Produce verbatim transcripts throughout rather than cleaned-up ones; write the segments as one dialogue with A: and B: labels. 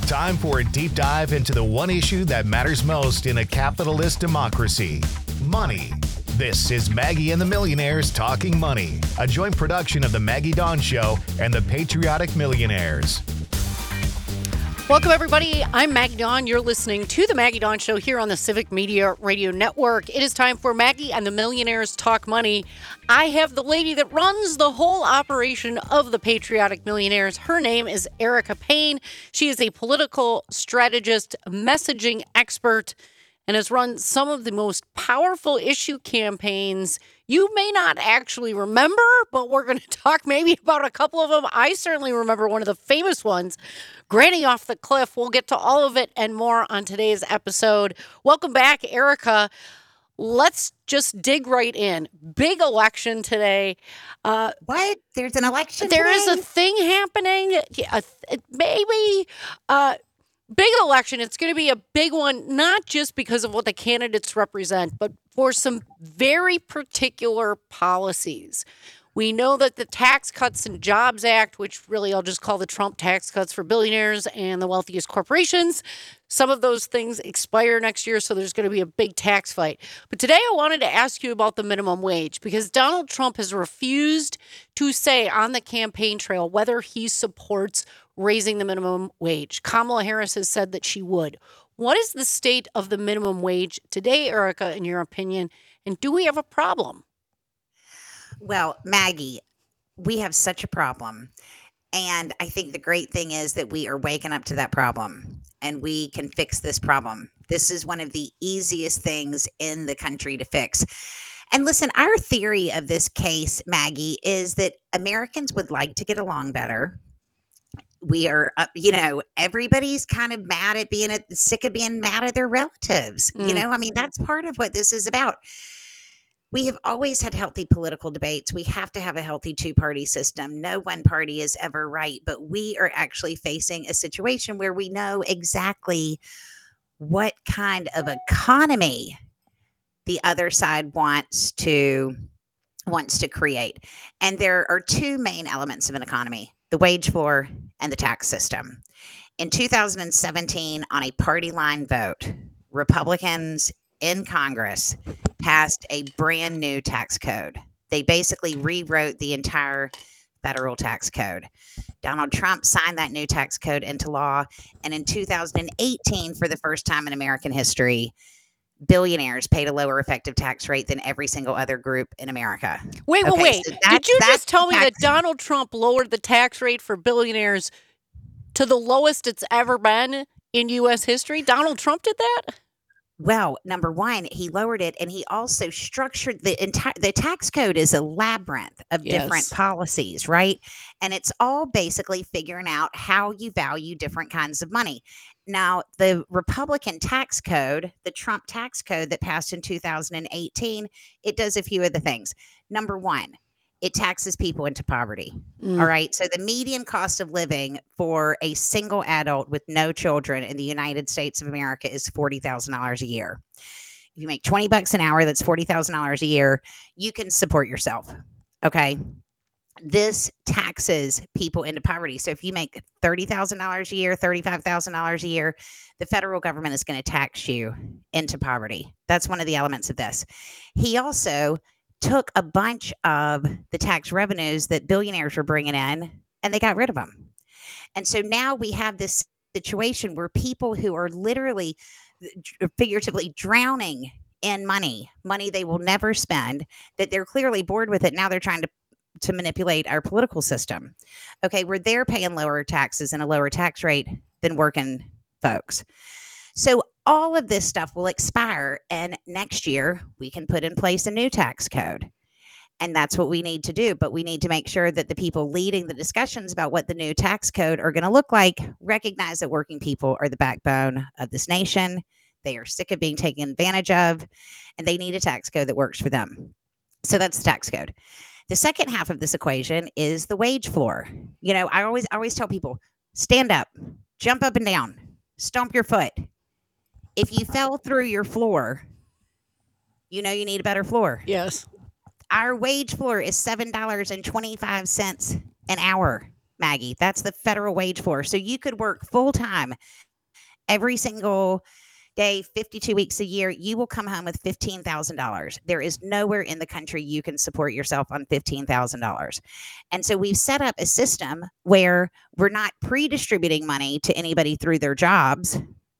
A: Time for a deep dive into the one issue that matters most in a capitalist democracy: money. This is Maggie and the Millionaires Talking Money, a joint production of The Maggie Dawn Show and The Patriotic Millionaires.
B: Welcome, everybody. I'm Maggie Dawn. You're listening to The Maggie Dawn Show here on the Civic Media Radio Network. It is time for Maggie and the Millionaires Talk Money. I have the lady that runs the whole operation of the Patriotic Millionaires. Her name is Erica Payne. She is a political strategist, messaging expert, and has run some of the most powerful issue campaigns you may not actually remember, but we're going to talk maybe about a couple of them. I certainly remember one of the famous ones, Granny Off the Cliff. We'll get to all of it and more on today's episode. Welcome back, Erica. Let's just dig right in. Big election today.
C: Uh, what? There's an election
B: There
C: today?
B: is a thing happening. Yeah, maybe... Uh, Big election. It's going to be a big one, not just because of what the candidates represent, but for some very particular policies. We know that the Tax Cuts and Jobs Act, which really I'll just call the Trump tax cuts for billionaires and the wealthiest corporations, some of those things expire next year, so there's going to be a big tax fight. But today I wanted to ask you about the minimum wage, because Donald Trump has refused to say on the campaign trail whether he supports raising the minimum wage. Kamala Harris has said that she would. What is the state of the minimum wage today, Erica, in your opinion? And do we have a problem?
C: Well, Maggie, we have such a problem. And I think the great thing is that we are waking up to that problem and we can fix this problem. This is one of the easiest things in the country to fix. And listen, our theory of this case, Maggie, is that Americans would like to get along better. We are, uh, you know, everybody's kind of mad at being at, sick of being mad at their relatives. Mm. You know, I mean, that's part of what this is about. We have always had healthy political debates. We have to have a healthy two-party system. No one party is ever right, but we are actually facing a situation where we know exactly what kind of economy the other side wants to wants to create. And there are two main elements of an economy: the wage floor and the tax system. In two thousand seventeen, on a party line vote, Republicans in Congress passed a brand new tax code. They basically rewrote the entire federal tax code. Donald Trump signed that new tax code into law. And in two thousand eighteen, for the first time in American history, billionaires paid a lower effective tax rate than every single other group in America.
B: Wait,
C: okay,
B: wait, wait.
C: So
B: Did you just tell me
C: tax-
B: that Donald Trump lowered the tax rate for billionaires to the lowest it's ever been in U S history? Donald Trump did that?
C: Well, number one, he lowered it, and he also structured the entire, the tax code is a labyrinth of
B: Yes.
C: different policies, right? And it's all basically figuring out how you value different kinds of money. Now, the Republican tax code, the Trump tax code that passed in two thousand eighteen, it does a few of the things. Number one, it taxes people into poverty. Mm. All right. So the median cost of living for a single adult with no children in the United States of America is forty thousand dollars a year. If you make twenty bucks an hour, that's forty thousand dollars a year. You can support yourself. Okay. This taxes people into poverty. So if you make thirty thousand dollars a year, thirty-five thousand dollars a year, the federal government is going to tax you into poverty. That's one of the elements of this. He also took a bunch of the tax revenues that billionaires were bringing in, and they got rid of them. And so now we have this situation where people who are literally figuratively drowning in money, money they will never spend, that they're clearly bored with it. Now they're trying to to manipulate our political system. Okay, where they're paying lower taxes and a lower tax rate than working folks. So all of this stuff will expire, and next year we can put in place a new tax code. And that's what we need to do. But we need to make sure that the people leading the discussions about what the new tax code are going to look like recognize that working people are the backbone of this nation. They are sick of being taken advantage of, and they need a tax code that works for them. So that's the tax code. The second half of this equation is the wage floor. You know, I always I always tell people, stand up, jump up and down, stomp your foot. If you fell through your floor, you know you need a better floor.
B: Yes.
C: Our wage floor is seven dollars and twenty-five cents an hour. Maggie. That's the federal wage floor. So you could work full time every single day, fifty-two weeks a year. You will come home with fifteen thousand dollars. There is nowhere in the country you can support yourself on fifteen thousand dollars. And so we've set up a system where we're not pre-distributing money to anybody through their jobs,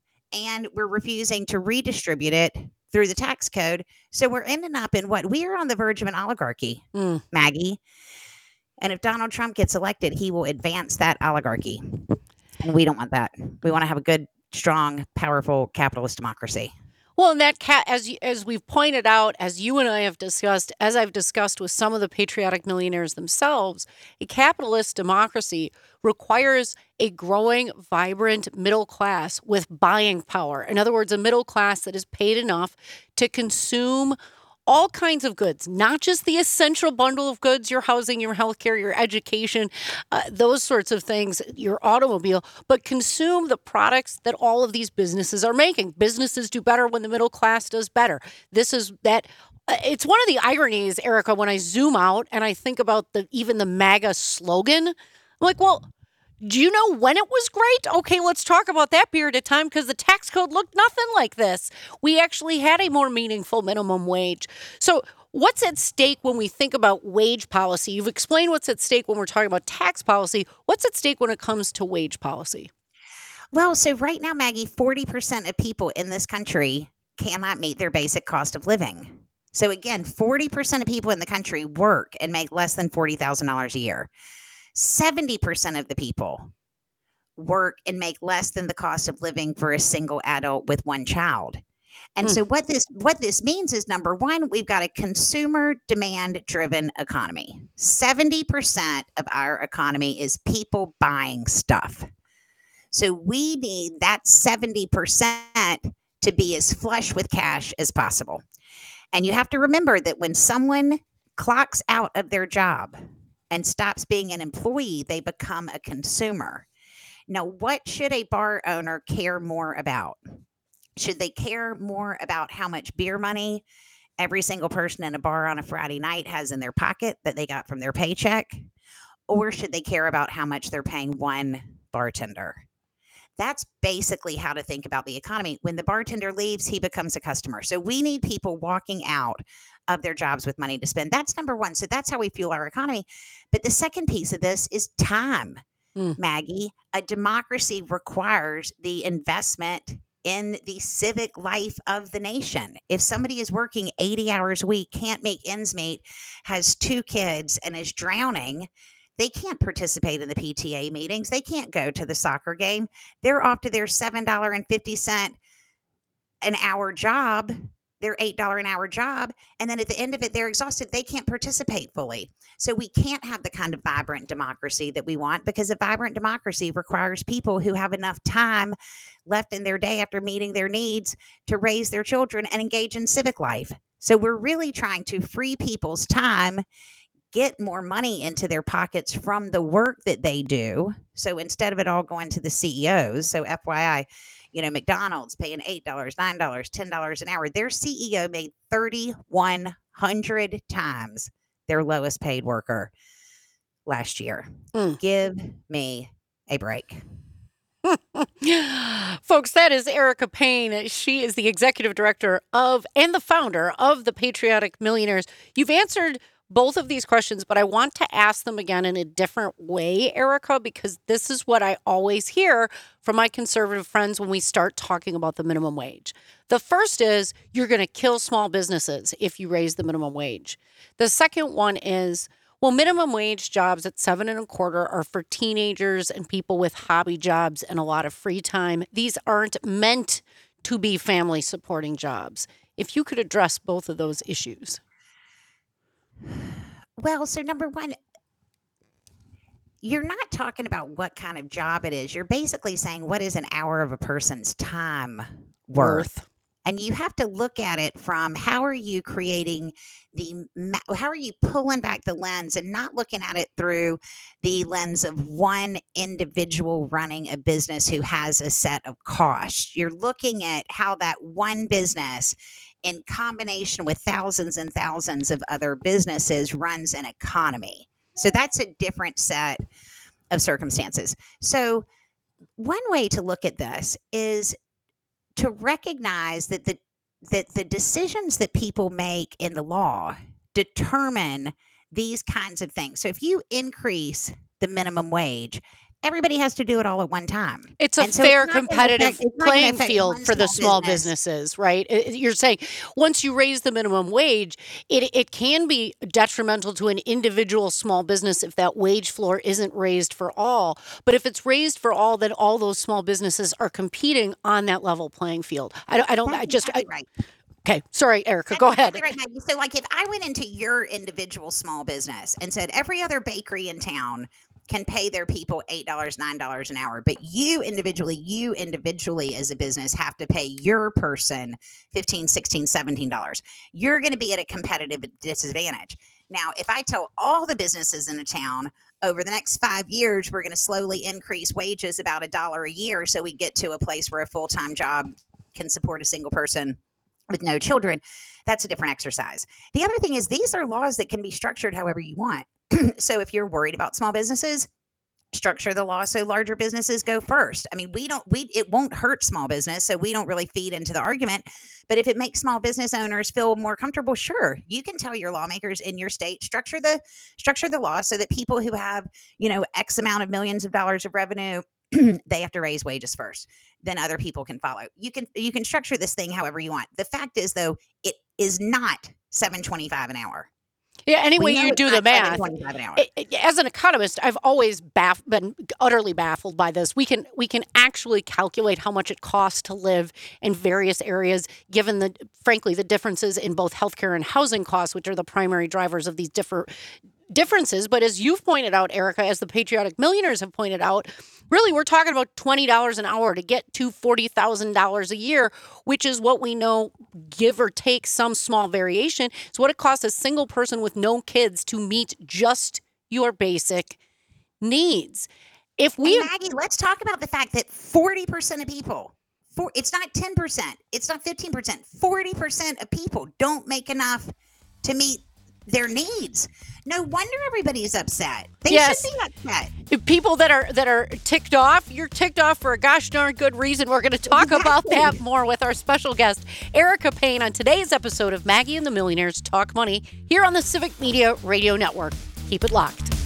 C: and we're refusing to redistribute it through the tax code. So we're ending up in what? We are on the verge of an oligarchy,
B: Mm.
C: Maggie. And if Donald Trump gets elected, he will advance that oligarchy. And we don't want that. We want to have a good, strong, powerful capitalist democracy.
B: Well, and that cat, as y- as we've pointed out, as you and I have discussed, as I've discussed with some of the patriotic millionaires themselves, a capitalist democracy requires a growing, vibrant middle class with buying power. In other words, a middle class that is paid enough to consume all kinds of goods, not just the essential bundle of goods, your housing, your healthcare, your education, uh, those sorts of things, your automobile, but consume the products that all of these businesses are making. Businesses do better when the middle class does better. This is that. uh, It's one of the ironies, Erica, when I zoom out and I think about the even the MAGA slogan. I'm like, well, do you know when it was great? Okay, let's talk about that period of time because the tax code looked nothing like this. We actually had a more meaningful minimum wage. So, what's at stake when we think about wage policy? You've explained what's at stake when we're talking about tax policy. What's at stake when it comes to wage policy?
C: Well, so right now, Maggie, forty percent of people in this country cannot meet their basic cost of living. So again, forty percent of people in the country work and make less than forty thousand dollars a year. seventy percent of the people work and make less than the cost of living for a single adult with one child. And
B: Hmm.
C: so what this what this means is, number one, we've got a consumer demand driven economy. seventy percent of our economy is people buying stuff. So we need that seventy percent to be as flush with cash as possible. And you have to remember that when someone clocks out of their job and stops being an employee, they become a consumer. Now, what should a bar owner care more about? Should they care more about how much beer money every single person in a bar on a Friday night has in their pocket that they got from their paycheck? Or should they care about how much they're paying one bartender? That's basically how to think about the economy. When the bartender leaves, he becomes a customer. So we need people walking out of their jobs with money to spend. That's number one. So that's how we fuel our economy. But the second piece of this is time,
B: Hmm.
C: Maggie. A democracy requires the investment in the civic life of the nation. If somebody is working eighty hours a week, can't make ends meet, has two kids, and is drowning, they can't participate in the P T A meetings. They can't go to the soccer game. They're off to their seven dollars and fifty cents an hour job, their eight dollars an hour job. And then at the end of it, they're exhausted. They can't participate fully. So we can't have the kind of vibrant democracy that we want, because a vibrant democracy requires people who have enough time left in their day after meeting their needs to raise their children and engage in civic life. So we're really trying to free people's time, get more money into their pockets from the work that they do. So instead of it all going to the C E Os, so F Y I, you know, McDonald's paying eight dollars, nine dollars, ten dollars an hour, their C E O made thirty-one hundred times their lowest paid worker last year.
B: Mm.
C: Give me a break.
B: Folks, that is Erica Payne. She is the executive director of and the founder of the Patriotic Millionaires. You've answered both of these questions, but I want to ask them again in a different way, Erica, because this is what I always hear from my conservative friends when we start talking about the minimum wage. The first is you're going to kill small businesses if you raise the minimum wage. The second one is, well, minimum wage jobs at seven and a quarter are for teenagers and people with hobby jobs and a lot of free time. These aren't meant to be family supporting jobs. If you could address both of those issues.
C: Well, so number one, you're not talking about what kind of job it is. You're basically saying, what is an hour of a person's time worth? And you have to look at it from, how are you creating the, ma- how are you pulling back the lens and not looking at it through the lens of one individual running a business who has a set of costs. You're looking at how that one business, in combination with thousands and thousands of other businesses, runs an economy. So that's a different set of circumstances. So one way to look at this is to recognize that the that the decisions that people make in the law determine these kinds of things. So if you increase the minimum wage, everybody has to do it all at one time.
B: It's a
C: And so
B: fair
C: it's not gonna
B: competitive
C: affect- it's not gonna
B: playing
C: affect
B: field
C: one
B: for the small
C: business.
B: businesses, right? I- You're saying once you raise the minimum wage, it it can be detrimental to an individual small business if that wage floor isn't raised for all. But if it's raised for all, then all those small businesses are competing on that level playing field. I don't, I don't, I
C: That's
B: just, I,
C: exactly right.
B: okay, sorry, Erica,
C: That's
B: go ahead.
C: exactly right, Maggie. So, like, if I went into your individual small business and said every other bakery in town can pay their people eight dollars, nine dollars an hour, but you individually, you individually as a business have to pay your person fifteen, sixteen, seventeen dollars. You're going to be at a competitive disadvantage. Now, if I tell all the businesses in a town over the next five years, we're going to slowly increase wages about a dollar a year so we get to a place where a full-time job can support a single person with no children, that's a different exercise. The other thing is these are laws that can be structured however you want. So if you're worried about small businesses, structure the law so larger businesses go first. I mean, we don't, we, it won't hurt small business, so we don't really feed into the argument. But if it makes small business owners feel more comfortable, sure, you can tell your lawmakers in your state, structure the, structure the law so that people who have, you know, X amount of millions of dollars of revenue, they have to raise wages first. Then other people can follow. You can, you can structure this thing however you want. The fact is, though, it is not seven twenty-five an hour.
B: Yeah, any
C: We
B: way
C: know
B: you
C: it's
B: do the
C: not
B: math.
C: seven twenty-five an hour.
B: I- I- As an economist, I've always baff- been utterly baffled by this. We can we can actually calculate how much it costs to live in various areas, given the frankly the differences in both healthcare and housing costs, which are the primary drivers of these differ differences. But as you've pointed out, Erica, as the Patriotic Millionaires have pointed out, really we're talking about twenty dollars an hour to get to forty thousand dollars a year, which is what we know, give or take some small variation, is what it costs a single person with no kids to meet just your basic needs. If we
C: And Maggie, let's talk about the fact that forty percent of people, for, it's not ten percent, it's not fifteen percent, forty percent of people don't make enough to meet their needs. No wonder everybody's upset. They
B: Yes.
C: should be upset.
B: If people that are that are ticked off, you're ticked off for a gosh darn good reason. We're going to talk about that more with our special guest, Erica Payne, on today's episode of Maggie and the Millionaires Talk Money here on the Civic Media Radio Network. Keep it locked.